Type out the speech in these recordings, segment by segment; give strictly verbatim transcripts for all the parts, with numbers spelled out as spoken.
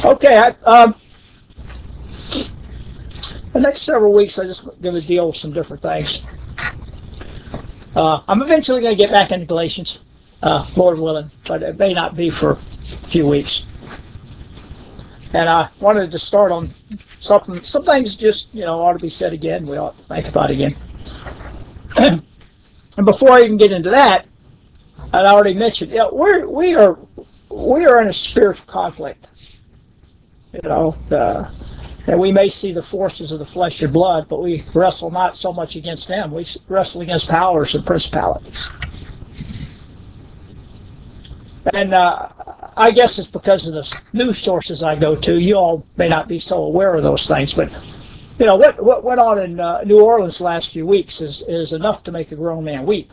Okay, I, um, the next several weeks I'm just going to deal with some different things. Uh, I'm eventually going to get back into Galatians, uh, Lord willing, but it may not be for a few weeks. And I wanted to start on something, some things just, you know, ought to be said again. We ought to think about it again. And before I even get into that, I already mentioned, you know, we're, we are we are in a spiritual conflict. You know, uh, and we may see the forces of the flesh and blood, but we wrestle not so much against them. We wrestle against powers and principalities. And uh, I guess it's because of the news sources I go to. You all may not be so aware of those things, but you know what what went on in uh, New Orleans the last few weeks is is enough to make a grown man weep.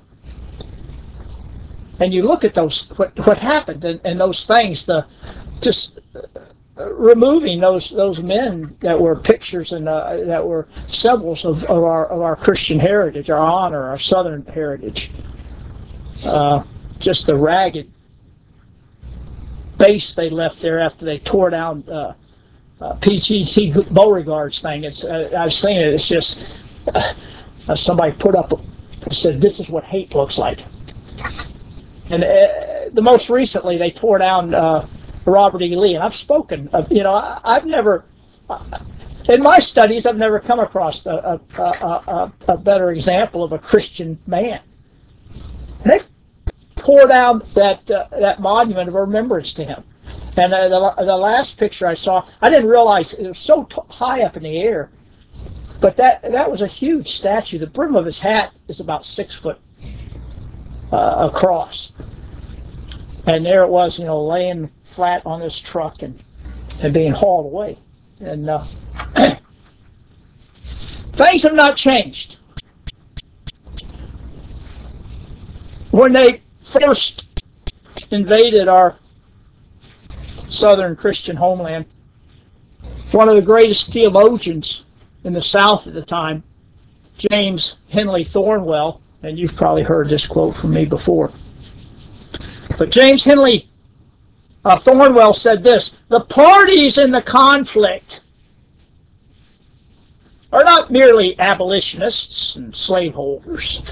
And you look at those what what happened and, and those things, the just uh, removing those those men that were pictures and uh, that were symbols of, of our of our Christian heritage, our honor, our Southern heritage. Uh, just the ragged base they left there after they tore down uh, uh, P G T Beauregard's thing. It's uh, I've seen it. It's just uh, somebody put up said this is what hate looks like. And uh, the most recently, they tore down uh, Robert E. Lee. And I've spoken of, you know, I, I've never, uh, in my studies, I've never come across a, a, a, a better example of a Christian man. They tore down that uh, that monument of remembrance to him. And uh, the, the last picture I saw, I didn't realize it was so t- high up in the air. But that that was a huge statue. The brim of his hat is about six foot uh, across. And there it was, you know, laying flat on this truck and, and being hauled away. And uh, things have not changed. When they first invaded our southern Christian homeland, one of the greatest theologians in the South at the time, James Henley Thornwell, and you've probably heard this quote from me before, but James Henley Uh, Thornwell said this: the parties in the conflict are not merely abolitionists and slaveholders.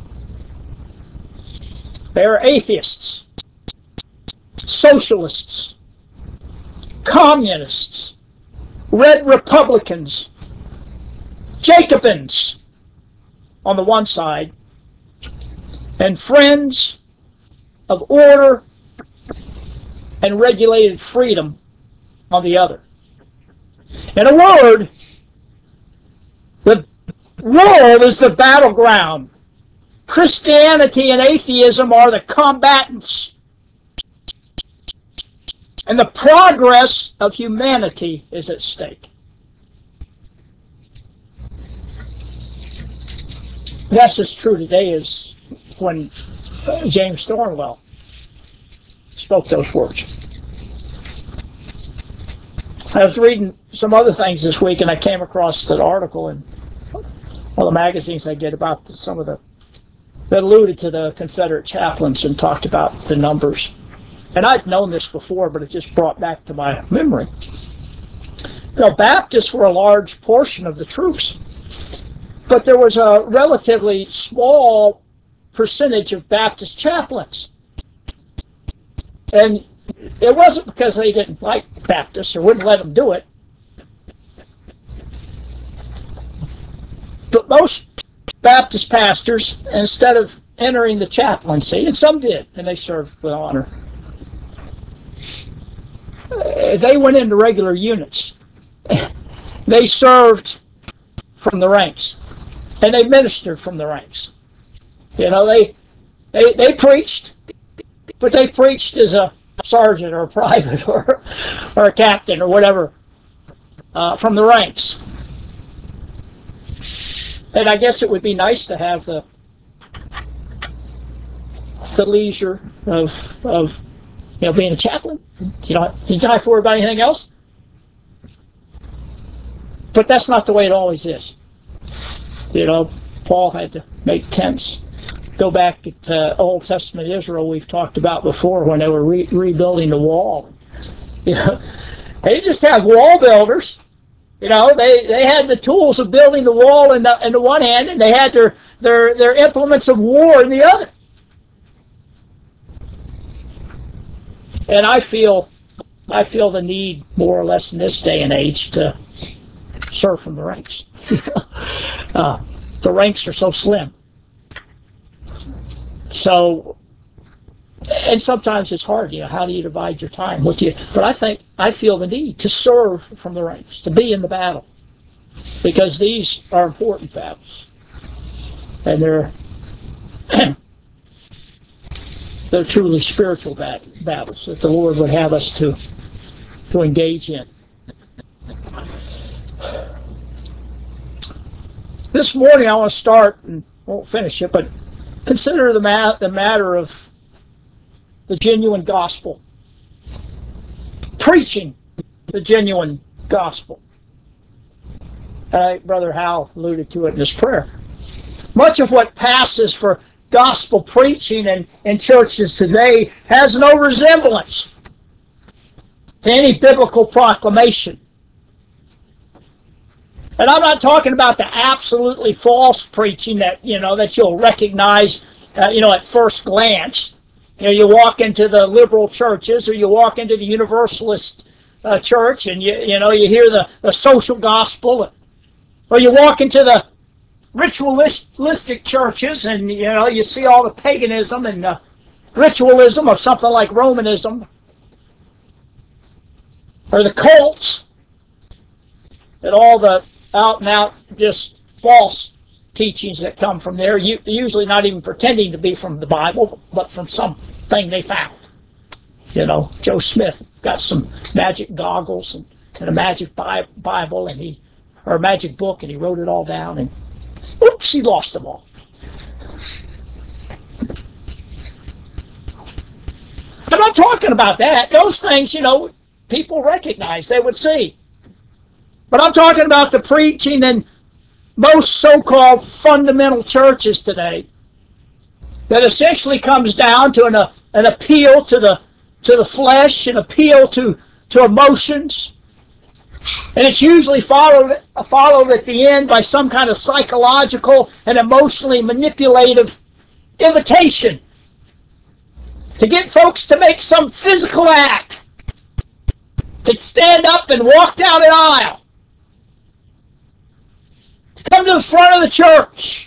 They are atheists, socialists, communists, red Republicans, Jacobins on the one side, and friends of order and regulated freedom on the other. In a word, the world is the battleground. Christianity and atheism are the combatants. And the progress of humanity is at stake. That's as true today as when James Thornwell spoke those words. I was reading some other things this week, and I came across an article in one of the magazines I get about some of the that alluded to the Confederate chaplains and talked about the numbers. And I'd known this before, but it just brought back to my memory. You know, Baptists were a large portion of the troops, but there was a relatively small percentage of Baptist chaplains. And it wasn't because they didn't like Baptists or wouldn't let them do it. But most Baptist pastors, instead of entering the chaplaincy, and some did, and they served with honor, they went into regular units. They served from the ranks, and they ministered from the ranks. You know, they they, they preached, but they preached as a sergeant or a private or, or a captain or whatever uh, from the ranks. And I guess it would be nice to have the the leisure of of you know being a chaplain. You don't you don't have to worry about anything else. But that's not the way it always is. You know, Paul had to make tents. Go back to Old Testament Israel we've talked about before when they were re- rebuilding the wall. You know, They just have wall builders. You know, they, they had the tools of building the wall in the, in the one hand, and they had their, their, their implements of war in the other. And I feel I feel the need, more or less in this day and age, to serve from the ranks. uh, the ranks are so slim. So, and sometimes it's hard, you know, how do you divide your time with you? But I think, I feel the need to serve from the ranks, to be in the battle. Because these are important battles. And they're, they're truly spiritual bat- battles that the Lord would have us to, to engage in. This morning I want to start, and won't finish it, but consider the, ma- the matter of the genuine gospel. Preaching the genuine gospel. Uh, Brother Hal alluded to it in his prayer. Much of what passes for gospel preaching in, in churches today has no resemblance to any biblical proclamation. And I'm not talking about the absolutely false preaching that, you know, that you'll recognize, uh, you know, at first glance. You know, you walk into the liberal churches, or you walk into the Universalist uh, church, and you, you know, you hear the, the social gospel, or you walk into the ritualistic churches, and you know, you see all the paganism and uh, ritualism of something like Romanism, or the cults, and all the out and out just false teachings that come from there, usually not even pretending to be from the Bible, but from something they found. You know, Joe Smith got some magic goggles and, and a magic bi- Bible, and he, or a magic book, and he wrote it all down, and oops, he lost them all. I'm not talking about that. Those things, you know, people recognize, they would see. But I'm talking about the preaching in most so-called fundamental churches today that essentially comes down to an, uh, an appeal to the to the flesh, an appeal to, to emotions. And it's usually followed, followed at the end by some kind of psychological and emotionally manipulative invitation to get folks to make some physical act, to stand up and walk down an aisle, to come to the front of the church.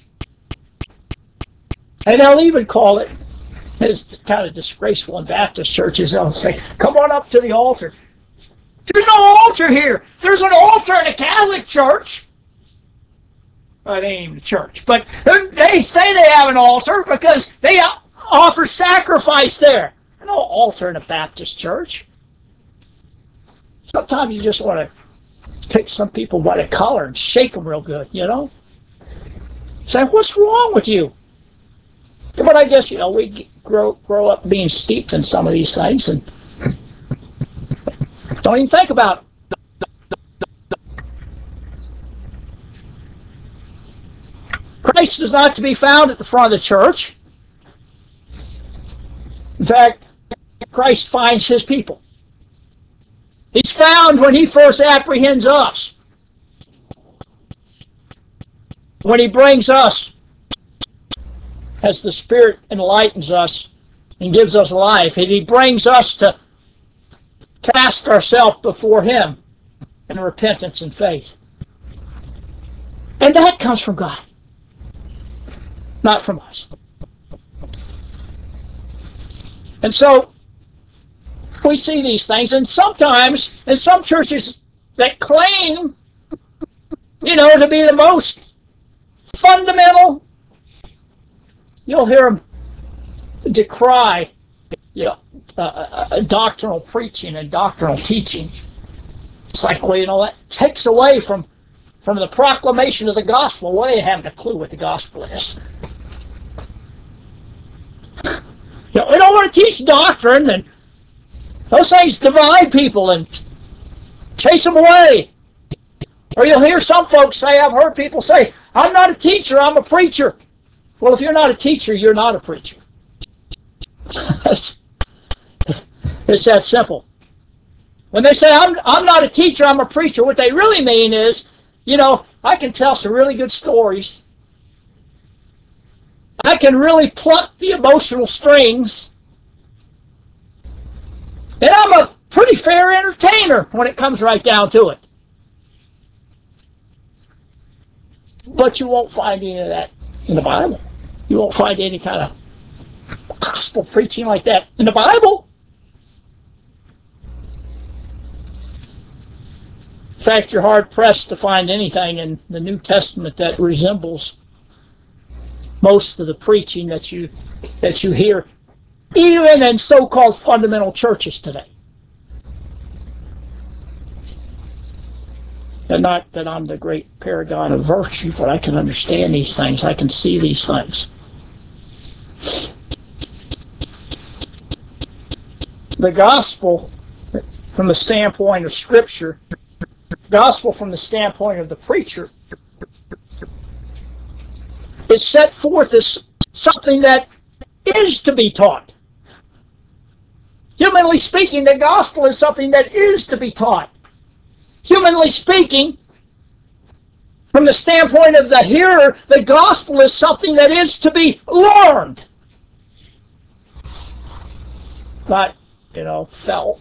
And they'll even call it, it's kind of disgraceful in Baptist churches, they'll say, come on up to the altar. There's no altar here. There's an altar in a Catholic church. Well, it ain't even a church. But they say they have an altar because they offer sacrifice there. There's no altar in a Baptist church. Sometimes you just want to take some people by the collar and shake them real good, you know? Say, what's wrong with you? But I guess, you know, we grow grow up being steeped in some of these things and don't even think about it. Christ is not to be found at the front of the church. In fact, Christ finds his people. He's found when he first apprehends us. When he brings us, as the Spirit enlightens us and gives us life, and he brings us to cast ourselves before him in repentance and faith. And that comes from God, not from us. And so we see these things, and sometimes in some churches that claim, you know, to be the most fundamental, you'll hear them decry, you know, uh, uh, doctrinal preaching and doctrinal teaching. It's like, well, you know, that takes away from from the proclamation of the gospel. Well, they haven't a clue what the gospel is. You know, we don't want to teach doctrine, and those things divide people and chase them away. Or you'll hear some folks say, I've heard people say, I'm not a teacher, I'm a preacher. Well, if you're not a teacher, you're not a preacher. It's that simple. When they say, I'm, I'm not a teacher, I'm a preacher, what they really mean is, you know, I can tell some really good stories. I can really pluck the emotional strings. And I'm a pretty fair entertainer when it comes right down to it. But you won't find any of that in the Bible. You won't find any kind of gospel preaching like that in the Bible. In fact, you're hard-pressed to find anything in the New Testament that resembles most of the preaching that you that you hear, even in so-called fundamental churches today. And not that I'm the great paragon of virtue, but I can understand these things. I can see these things. The gospel, from the standpoint of Scripture, gospel from the standpoint of the preacher, is set forth as something that is to be taught. Humanly speaking, the gospel is something that is to be taught. Humanly speaking, from the standpoint of the hearer, the gospel is something that is to be learned. Not, you know, felt.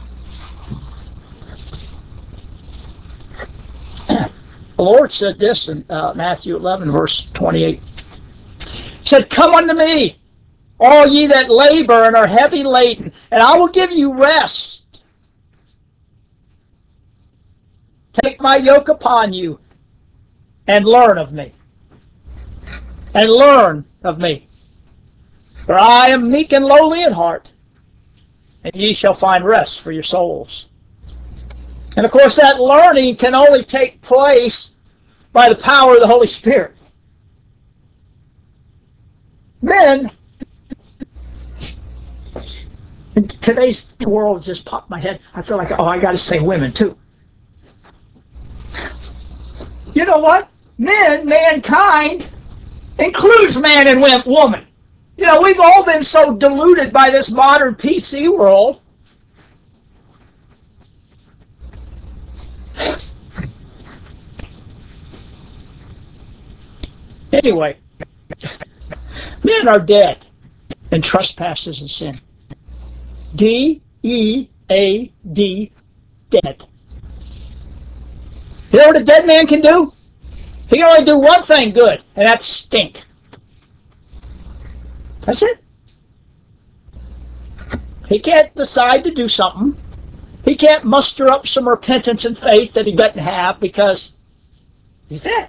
The Lord said this in uh, Matthew eleven, verse twenty-eight. He said, "Come unto me, all ye that labor and are heavy laden, and I will give you rest. Take my yoke upon you, and learn of me. And learn of me. For I am meek and lowly in heart, and ye shall find rest for your souls." And of course, that learning can only take place by the power of the Holy Spirit. Then, in today's world just popped my head. I feel like, oh, I got to say women too. You know what? Men, mankind, includes man and woman. You know, we've all been so deluded by this modern P C world. Anyway, men are dead in trespasses and sin. D E A D, dead. You know what a dead man can do? He can only do one thing good, and that's stink. That's it. He can't decide to do something. He can't muster up some repentance and faith that he doesn't have because he's dead.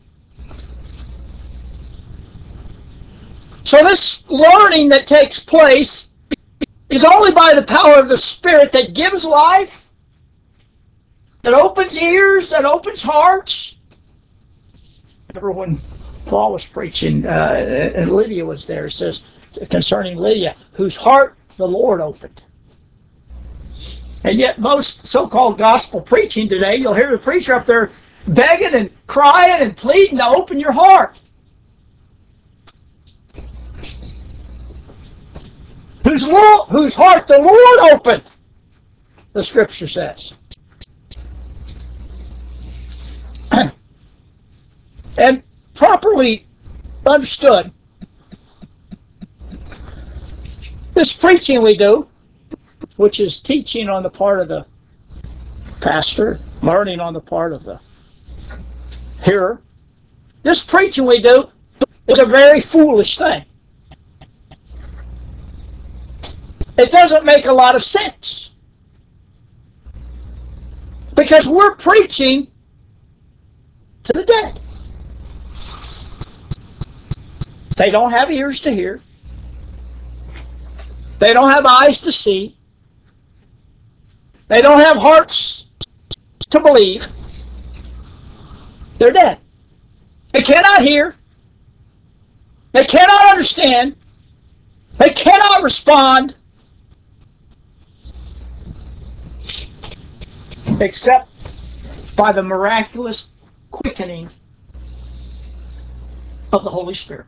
So this learning that takes place is only by the power of the Spirit that gives life, that opens ears, that opens hearts. Remember when Paul was preaching, uh, and Lydia was there, it says concerning Lydia, whose heart the Lord opened. And yet most so-called gospel preaching today, you'll hear the preacher up there begging and crying and pleading to open your heart. Whose, Lord, whose heart the Lord opened, the Scripture says. And properly understood, this preaching we do, which is teaching on the part of the pastor, learning on the part of the hearer, this preaching we do is a very foolish thing. It doesn't make a lot of sense. Because we're preaching to the dead. They don't have ears to hear. They don't have eyes to see. They don't have hearts to believe. They're dead. They cannot hear. They cannot understand. They cannot respond except by the miraculous quickening of the Holy Spirit.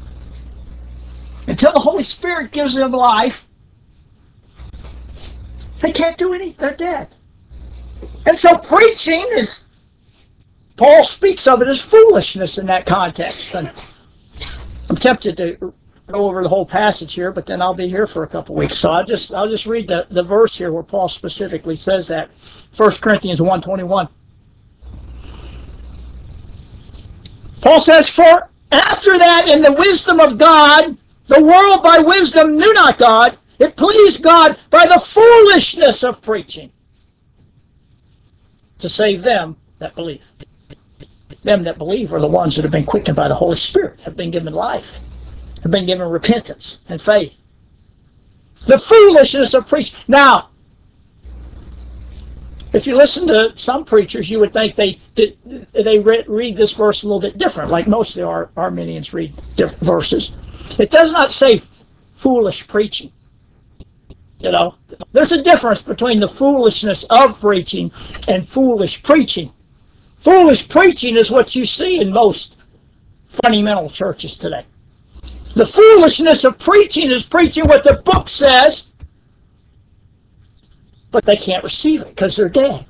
Until the Holy Spirit gives them life, They can't do anything. They're dead. And so preaching is, Paul speaks of it as foolishness in that context. And I'm tempted to go over the whole passage here, but then I'll be here for a couple weeks. So I'll just I'll just read the, the verse here where Paul specifically says that. First Corinthians one twenty-one. Paul says, "For after that, in the wisdom of God, the world by wisdom knew not God. It pleased God by the foolishness of preaching to save them that believe." Them that believe are the ones that have been quickened by the Holy Spirit, have been given life, have been given repentance and faith. The foolishness of preaching. Now, if you listen to some preachers, you would think they they read, read this verse a little bit different, like most of the Ar Arminians read different verses. It does not say foolish preaching. You know, there's a difference between the foolishness of preaching and foolish preaching. Foolish preaching is what you see in most fundamental churches today. The foolishness of preaching is preaching what the book says, but they can't receive it because they're dead.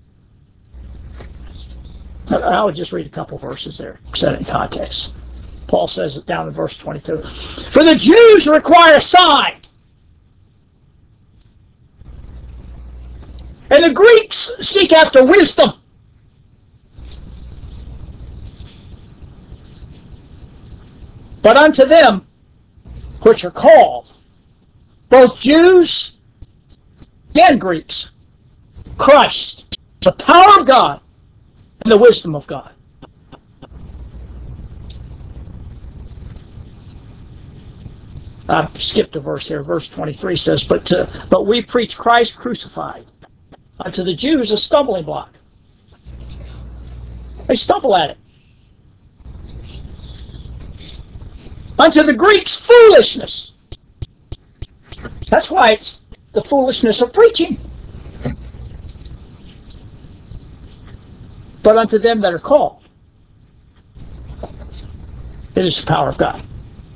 I would just read a couple verses there, set it in context. Paul says it down in verse twenty-two. "For the Jews require a sign, and the Greeks seek after wisdom. But unto them which are called, both Jews and Greeks, Christ, the power of God and the wisdom of God." I skipped a verse here. Verse twenty-three says, but, to, but we preach Christ crucified, unto the Jews a stumbling block. They stumble at it. Unto the Greeks, foolishness. That's why it's the foolishness of preaching. But unto them that are called, it is the power of God.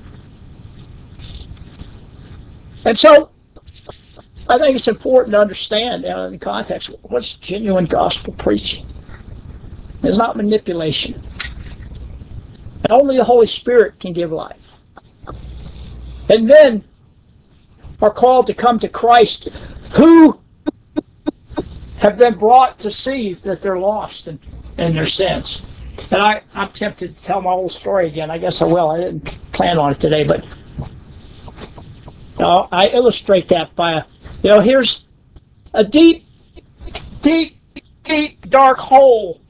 And so, I think it's important to understand uh, in context what's genuine gospel preaching. It's not manipulation. And only the Holy Spirit can give life. And men are called to come to Christ who have been brought to see that they're lost in, in their sins. And I, I'm tempted to tell my whole story again. I guess I will. I didn't plan on it today, but you know, I illustrate that by, a, you know, here's a deep, deep, deep, dark hole.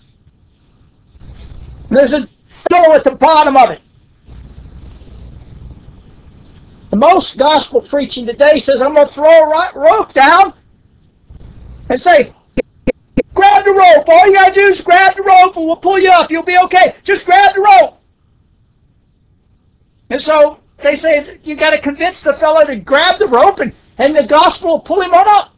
There's a fellow at the bottom of it. The most gospel preaching today says, I'm going to throw a rope down and say, grab the rope. All you got to do is grab the rope and we'll pull you up. You'll be okay. Just grab the rope. And so they say you got to convince the fellow to grab the rope and, and the gospel will pull him on up.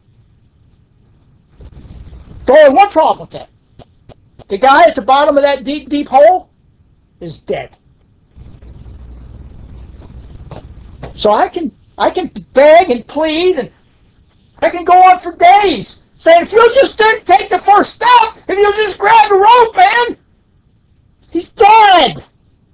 But only one problem with that. The guy at the bottom of that deep, deep hole is dead. So I can I can beg and plead and I can go on for days saying, if you'll just take the first step, if you'll just grab the rope, man, he's dead.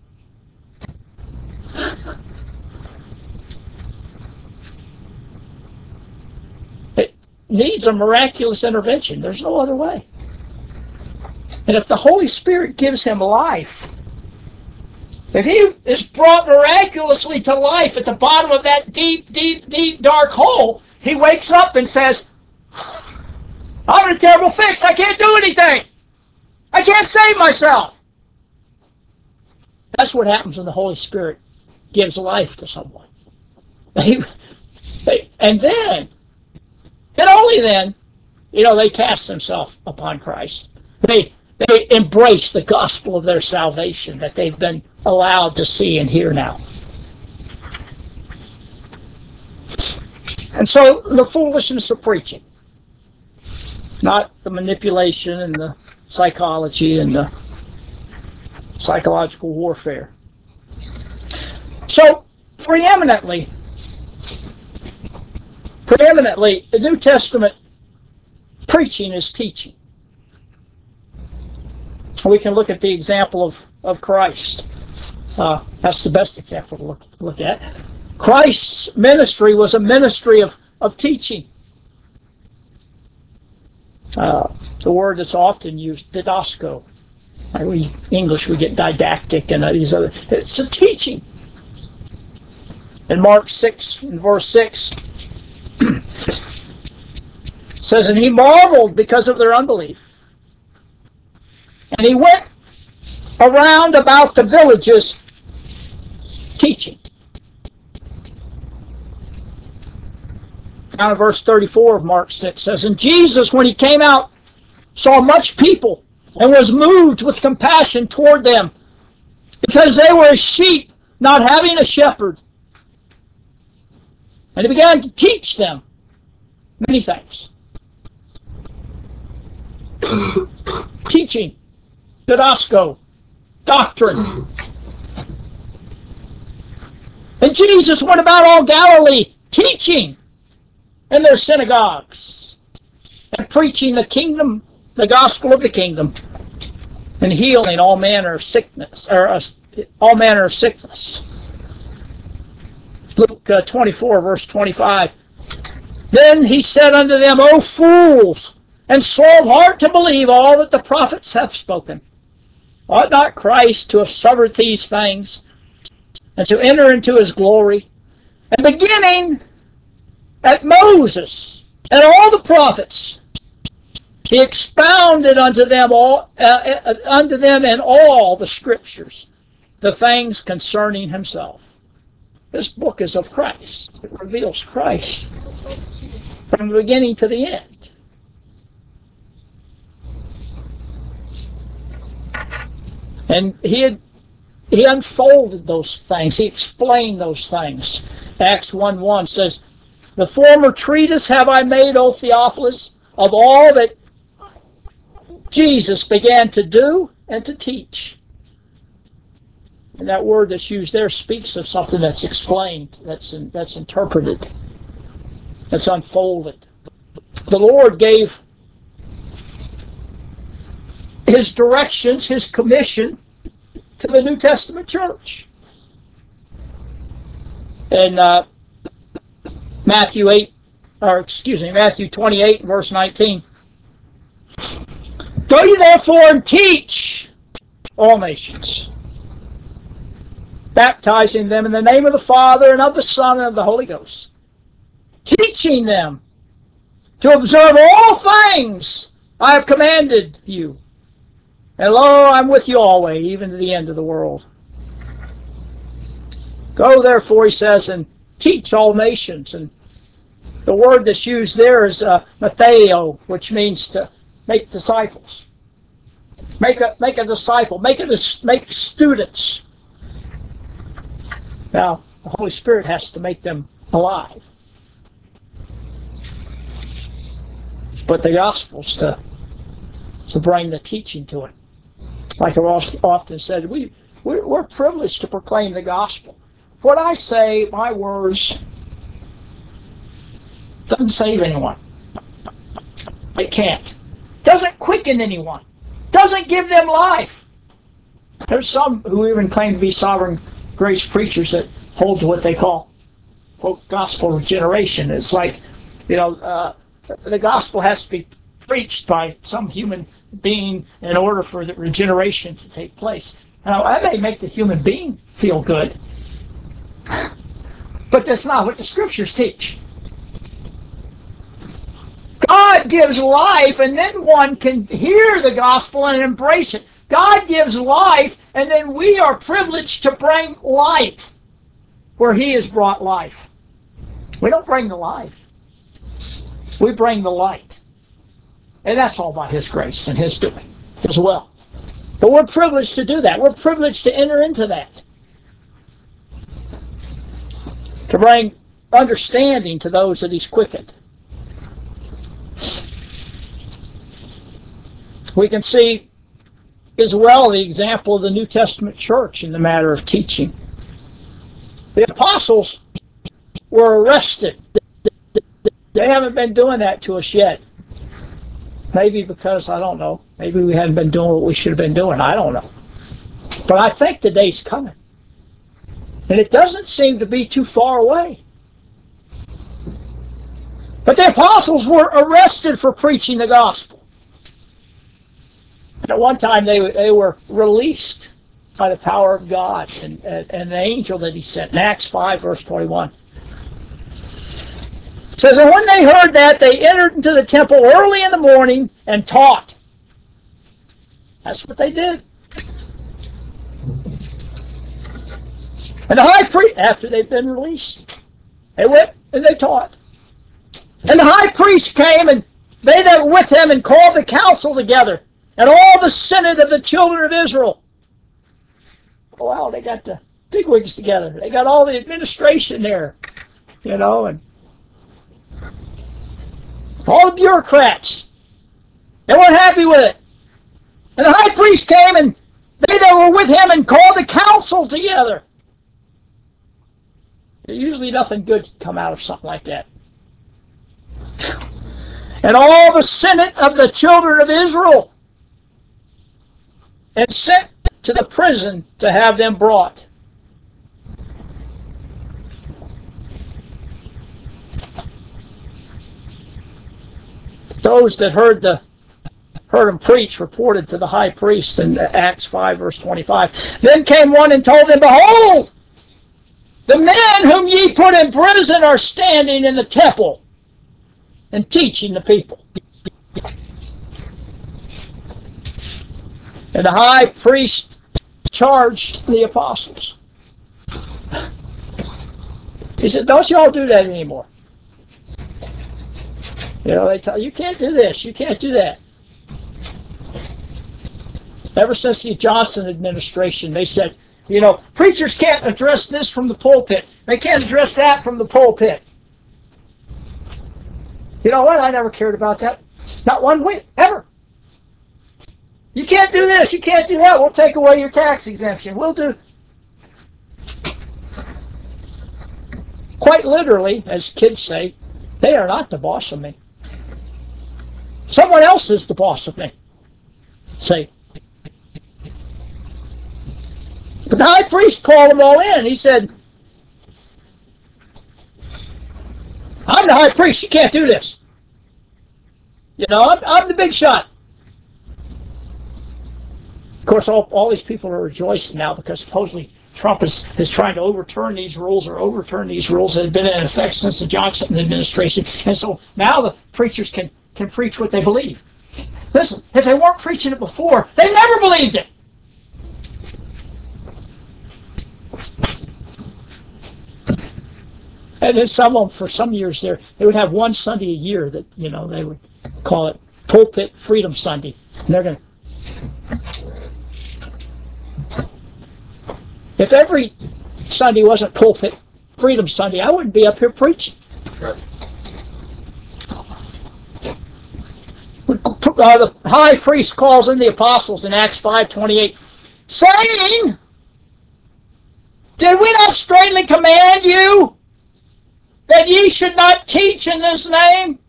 It needs a miraculous intervention. There's no other way. And if the Holy Spirit gives him life, if he is brought miraculously to life at the bottom of that deep, deep, deep, dark hole, he wakes up and says, I'm in a terrible fix. I can't do anything. I can't save myself. That's what happens when the Holy Spirit gives life to someone. They, they, and then, and only then, you know, they cast themselves upon Christ. They They embrace the gospel of their salvation that they've been allowed to see and hear now. And so the foolishness of preaching, not the manipulation and the psychology and the psychological warfare. So preeminently, Preeminently, the New Testament preaching is teaching. We can look at the example of, of Christ. Uh, that's the best example to look, look at. Christ's ministry was a ministry of, of teaching. Uh, the word that's often used, didasko. We, English, we get didactic and these other. It's a teaching. In Mark six, in verse six, says, and he marveled because of their unbelief. And he went around about the villages teaching. Now verse thirty-four of Mark six says, and Jesus, when he came out, saw much people and was moved with compassion toward them, because they were as sheep not having a shepherd. And he began to teach them many things. Teaching, didasko, doctrine. And Jesus went about all Galilee, teaching in their synagogues, and preaching the kingdom, the gospel of the kingdom, and healing all manner of sickness, or uh, all manner of sickness. Luke uh, twenty-four, verse twenty-five. Then he said unto them, O fools, and slow of heart to believe all that the prophets have spoken. Ought not Christ to have suffered these things, and to enter into his glory? And beginning at Moses and all the prophets, he expounded unto them all, uh, uh, unto them in all the scriptures, the things concerning himself. This book is of Christ. It reveals Christ from the beginning to the end. And he had he unfolded those things. He explained those things. Acts one one says, the former treatise have I made, O Theophilus, of all that Jesus began to do and to teach. And that word that's used there speaks of something that's explained, that's in, that's interpreted, that's unfolded. The Lord gave his directions, his commission to the New Testament church. In uh, Matthew eight, or excuse me, Matthew twenty-eight, verse nineteen. Go ye therefore and teach all nations, baptizing them in the name of the Father and of the Son and of the Holy Ghost, teaching them to observe all things I have commanded you. And lo, I'm with you always, even to the end of the world. Go therefore, he says, and teach all nations. And the word that's used there is uh, matheo, which means to make disciples. Make a make a disciple. Make a make students. Now, the Holy Spirit has to make them alive. But the gospel's to to bring the teaching to it. Like I've often said, we we're, we're privileged to proclaim the gospel. What I say, my words, doesn't save anyone. It can't. Doesn't quicken anyone. Doesn't give them life. There's some who even claim to be sovereign grace preachers that hold to what they call, quote, gospel regeneration. It's like, you know, uh, the gospel has to be preached by some human being in order for the regeneration to take place. Now, that may make the human being feel good, but that's not what the scriptures teach. God gives life, and then one can hear the gospel and embrace it. God gives life, and then we are privileged to bring light where he has brought life. We don't bring the life. We bring the light. And that's all by his grace and his doing as well. But we're privileged to do that. We're privileged to enter into that. To bring understanding to those that he's quickened. We can see as well the example of the New Testament church in the matter of teaching. The apostles were arrested They haven't been doing that to us yet. Maybe because, I don't know, maybe we haven't been doing what we should have been doing. I don't know. But I think the day's coming. And it doesn't seem to be too far away. But the apostles were arrested for preaching the gospel. At one time they, they were released by the power of God and, and, and the angel that he sent. In Acts five, verse twenty-one. It says, and when they heard that, they entered into the temple early in the morning and taught. That's what they did. And the high priest, after they've been released, they went and they taught. And the high priest came, and they that were with him, and called the council together, and all the senate of the children of Israel. Oh, wow, they got the bigwigs together. They got all the administration there, you know, and all the bureaucrats. They weren't happy with it. And the high priest came, and they that were with him, and called the council together. Usually nothing good can come out of something like that. And all the senate of the children of Israel, and sent to the prison to have them brought. Those that heard the heard him preach reported to the high priest in Acts five, verse twenty-five. Then came one and told them, behold, the men whom ye put in prison are standing in the temple and teaching the people. And the high priest charged the apostles. He said, don't you all do that anymore. You know, they tell you, you can't do this, you can't do that. Ever since the Johnson administration, they said, you know, preachers can't address this from the pulpit. They can't address that from the pulpit. You know what? I never cared about that. Not one whit, ever. You can't do this, you can't do that. We'll take away your tax exemption. We'll do. Quite literally, as kids say, they are not the boss of me. Someone else is the boss of me. Say. But the high priest called them all in. He said, I'm the high priest. You can't do this. You know, I'm, I'm the big shot. Of course, all, all these people are rejoicing now because supposedly Trump is, is trying to overturn these rules or overturn these rules that have been in effect since the Johnson administration. And so now the preachers can, can preach what they believe. Listen, if they weren't preaching it before, they never believed it. And then some of them, for some years there, they would have one Sunday a year that, you know, they would call it Pulpit Freedom Sunday. And they're going to... If every Sunday wasn't Pulpit Freedom Sunday, I wouldn't be up here preaching. Uh, the high priest calls in the apostles in Acts five twenty-eight, saying, did we not straightly command you that ye should not teach in this name?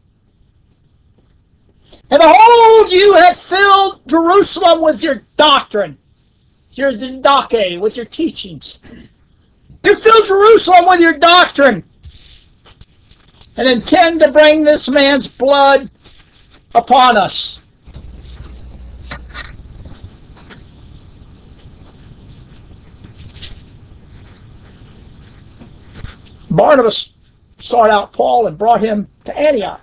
And behold, you have filled Jerusalem with your doctrine, your didache, with your teachings. You filled Jerusalem with your doctrine and intend to bring this man's blood upon us. Barnabas sought out Paul and brought him to Antioch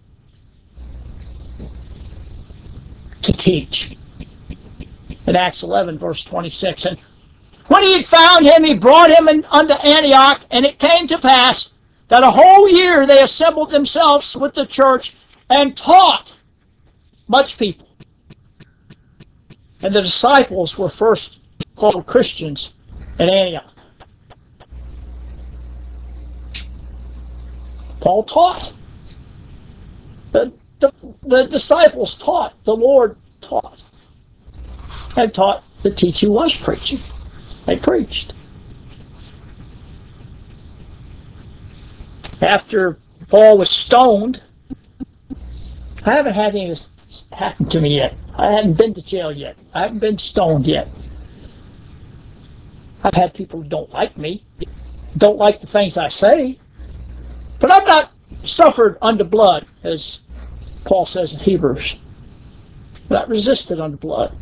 to teach. In Acts eleven, verse twenty-six. And when he had found him, he brought him in, unto Antioch, and it came to pass that a whole year they assembled themselves with the church and taught much people. And the disciples were first called Christians in Antioch. Paul taught. The, the, the disciples taught. The Lord taught. And taught the teaching was preaching. They preached. After Paul was stoned. I haven't had any of this happen to me yet. I haven't been to jail yet. I haven't been stoned yet. I've had people who don't like me, don't like the things I say, but I've not suffered under blood, as Paul says in Hebrews. I've not resisted under blood.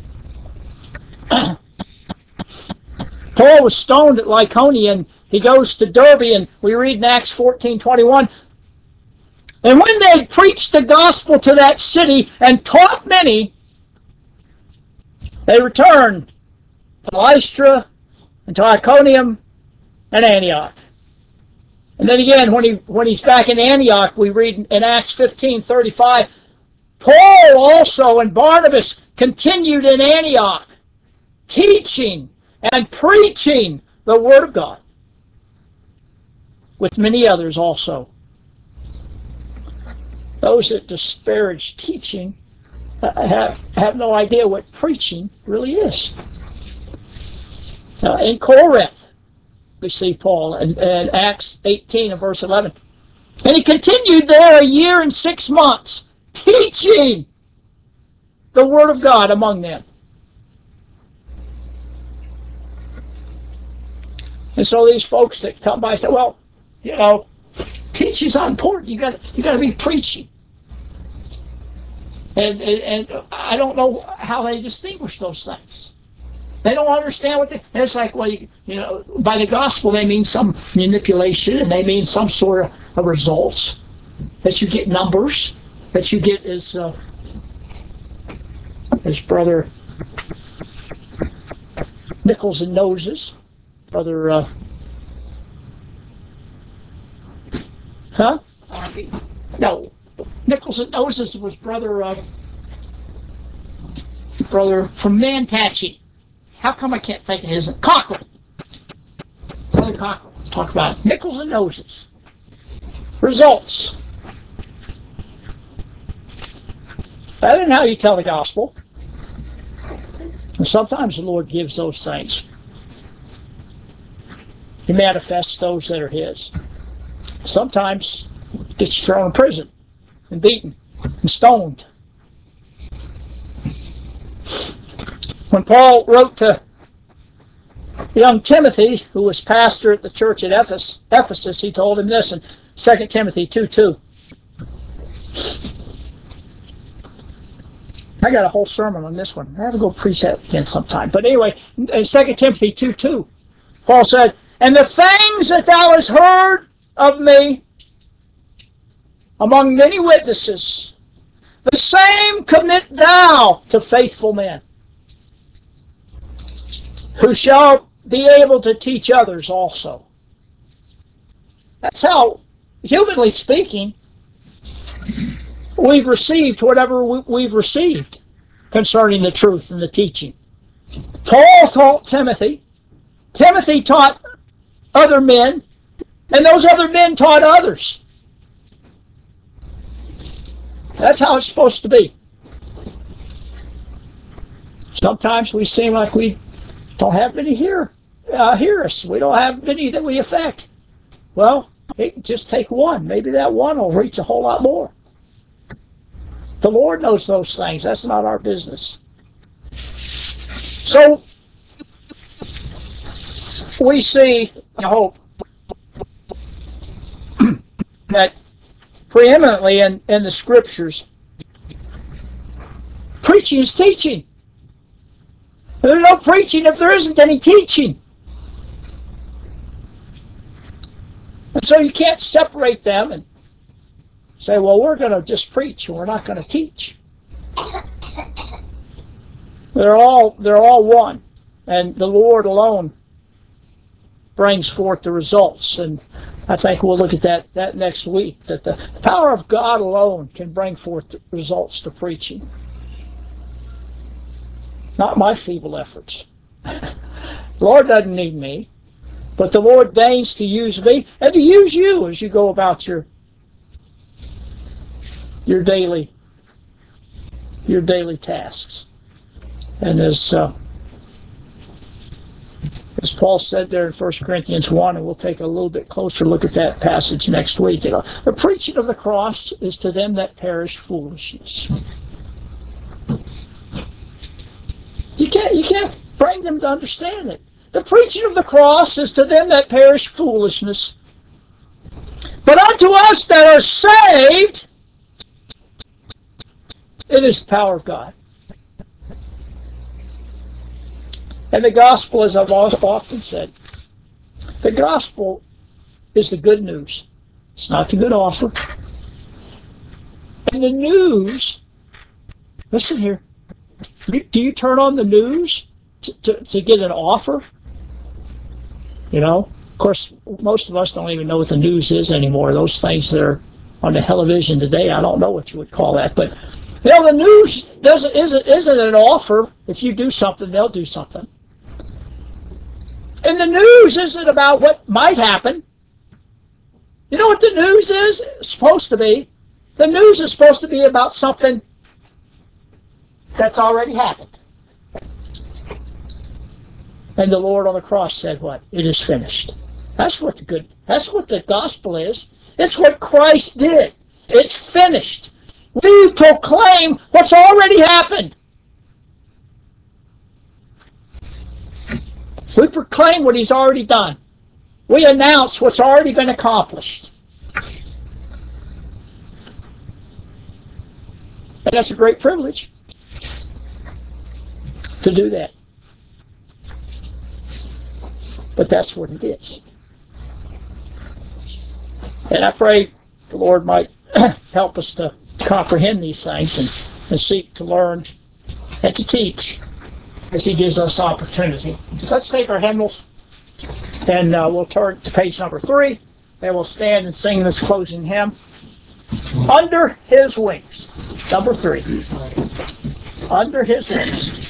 Paul was stoned at Lycaonia, and he goes to Derbe, and we read in Acts fourteen twenty-one, and when they had preached the gospel to that city and taught many, they returned to Lystra and to Iconium and Antioch. And then again, when he when he's back in Antioch, we read in Acts fifteen thirty-five, Paul also and Barnabas continued in Antioch, teaching and preaching the Word of God, with many others also. Those that disparage teaching have, have no idea what preaching really is. Uh, in Corinth, we see Paul in, in Acts eighteen and verse eleven. And he continued there a year and six months, teaching the Word of God among them. And so these folks that come by say, well, you know, teaching's not important. You got you got to be preaching. And, and and I don't know how they distinguish those things. They don't understand what they. And it's like, well, you, you know, by the gospel they mean some manipulation, and they mean some sort of, of results that you get numbers, that you get as uh, as brother Nichols and Noses, brother. Uh, huh? No, Nichols and Noses was brother. Uh, brother from Mantachi. How come I can't think of his? Cochran. Brother Cochran. Let's talk about it. Nichols and Noses. Results. That isn't how you tell the gospel. And sometimes the Lord gives those things. He manifests those that are His. Sometimes He gets you thrown in prison and beaten and stoned. When Paul wrote to young Timothy, who was pastor at the church at Ephesus, Ephesus, he told him this in Second Timothy two two. I got a whole sermon on this one. I have to go preach that again sometime. But anyway, in Second Timothy two two, Paul said, and the things that thou hast heard of me among many witnesses, the same commit thou to faithful men, who shall be able to teach others also. That's how, humanly speaking, we've received whatever we've received concerning the truth and the teaching. Paul taught Timothy. Timothy taught other men, and those other men taught others. That's how it's supposed to be. Sometimes we seem like we don't have many hear, uh, hear us. We don't have many that we affect. Well, it can just take one. Maybe that one will reach a whole lot more. The Lord knows those things. That's not our business. So, we see, I hope, that preeminently in, in the Scriptures, preaching is teaching. There's no preaching if there isn't any teaching. And so you can't separate them and say, well, we're going to just preach and we're not going to teach. They're all, they're all one. And the Lord alone brings forth the results. And I think we'll look at that, that next week, that the power of God alone can bring forth the results to preaching. Not my feeble efforts. The Lord doesn't need me, but the Lord deigns to use me and to use you as you go about your your daily your daily tasks. And as uh, As Paul said there in First Corinthians one, and we'll take a little bit closer look at that passage next week. You know, the preaching of the cross is to them that perish foolishness. You can't, you can't bring them to understand it. The preaching of the cross is to them that perish foolishness. But unto us that are saved, it is the power of God. And the gospel, as I've often said, the gospel is the good news. It's not the good offer. And the news, listen here, do you turn on the news to, to, to get an offer? You know, of course, most of us don't even know what the news is anymore. Those things that are on the television today, I don't know what you would call that. But, you know, the news doesn't, isn't, isn't an offer. If you do something, they'll do something. And the news isn't about what might happen. You know what the news is? It's supposed to be. The news is supposed to be about something that's already happened. And the Lord on the cross said what? It is finished. That's what the good, that's what the gospel is. It's what Christ did. It's finished. We proclaim what's already happened. We proclaim what he's already done. We announce what's already been accomplished. And that's a great privilege to do that. But that's what it is. And I pray the Lord might help us to comprehend these things and, and seek to learn and to teach as he gives us opportunity. So let's take our hymnals and uh, we'll turn to page number three and we'll stand and sing this closing hymn. Under his wings. Number three. Under his wings.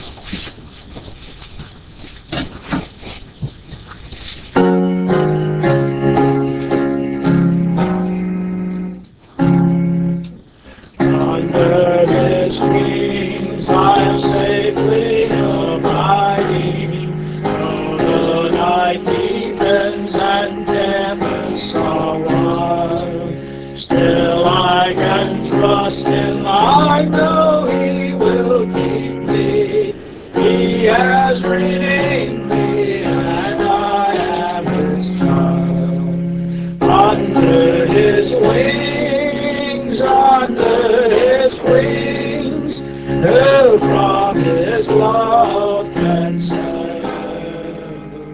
Under his wings I am safely abiding, though the night deepens and tempests are wild. Still I can trust him, I know he will keep me. He has redeemed me, and I am his child. Under his wings, under his wings, who from his love can sever?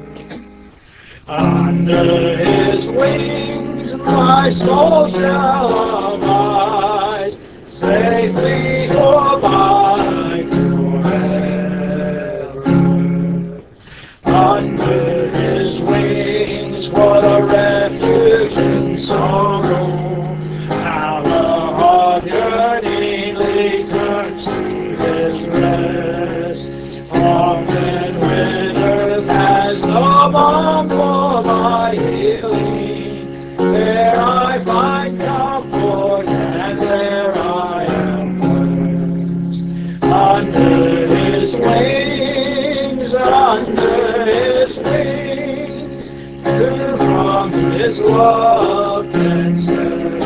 Under his wings my soul shall abide, safely abide forever. Under his wings, what a refuge in sorrow, how the heart yearningly turns to his rest. Often when earth has no balm for my healing, there I find comfort and there I am blessed. Under his wings, under his wings, who from his love can save?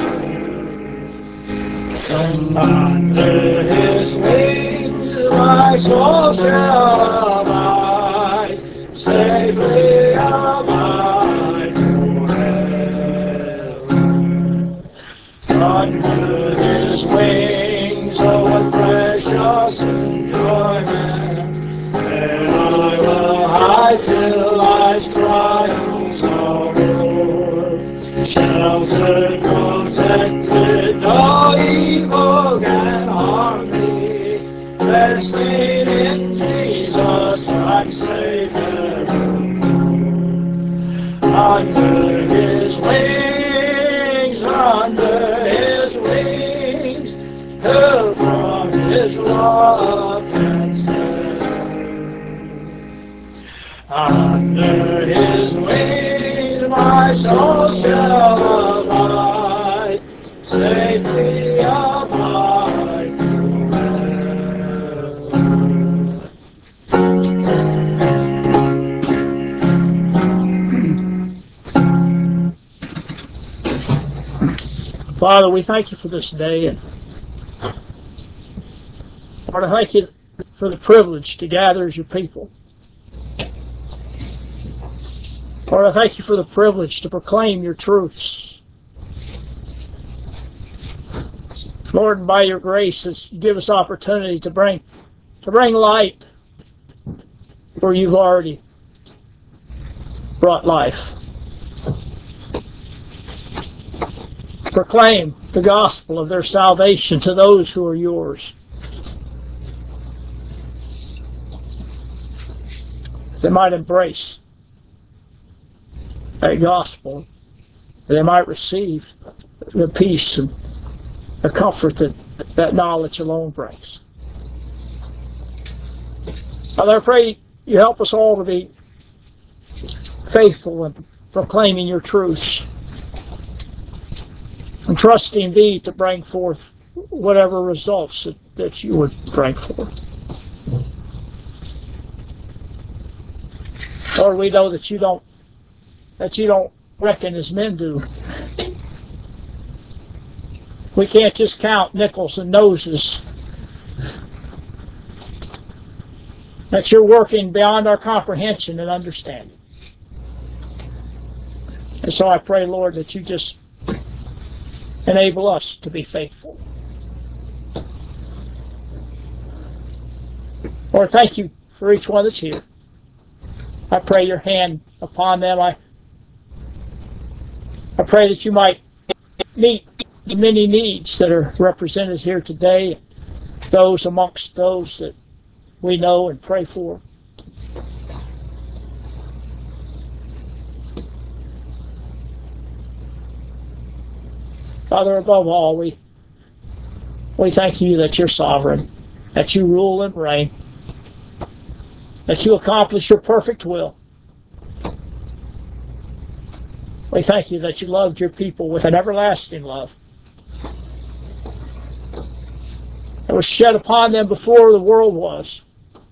Under his wings my soul shall abide, safely abide forever. Under his wings, oh what precious enjoyment, there I will hide till life's trials are o'er. Sheltered, protected, no evil can harm me. Resting in Jesus, I'm safe evermore. Under his wings, under his wings, who from his love can save? Under his wings, my soul shall abide, safely abide forever. Father, we thank you for this day. And Lord, I thank you for the privilege to gather as your people. Lord, I thank you for the privilege to proclaim your truths. Lord, by your grace, you give us opportunity to bring to bring light where you've already brought life. Proclaim the gospel of their salvation to those who are yours. They might embrace that gospel. They might receive the peace and the comfort that that knowledge alone brings. Father, I pray you help us all to be faithful in proclaiming your truths and trusting thee to bring forth whatever results that, that you would bring forth. Lord, we know that you don't that you don't reckon as men do. We can't just count nickels and noses. That you're working beyond our comprehension and understanding. And so I pray, Lord, that you just enable us to be faithful. Lord, thank you for each one that's here. I pray your hand upon them. I, I pray that you might meet the many needs that are represented here today, those amongst those that we know and pray for. Father, above all, we we thank you that you're sovereign, that you rule and reign, that you accomplish your perfect will. We thank you that you loved your people with an everlasting love that was shed upon them before the world was.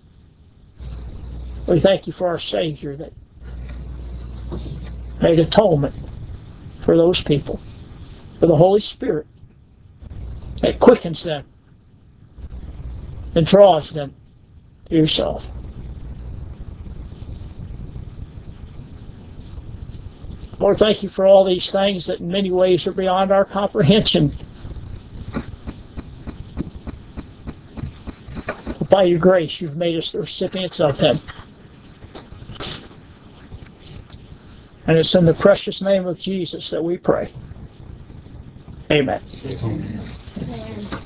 We thank you for our Savior that made atonement for those people, for the Holy Spirit that quickens them and draws them to yourself. Lord, thank you for all these things that in many ways are beyond our comprehension. But by your grace, you've made us the recipients of them. And it's in the precious name of Jesus that we pray. Amen. Amen.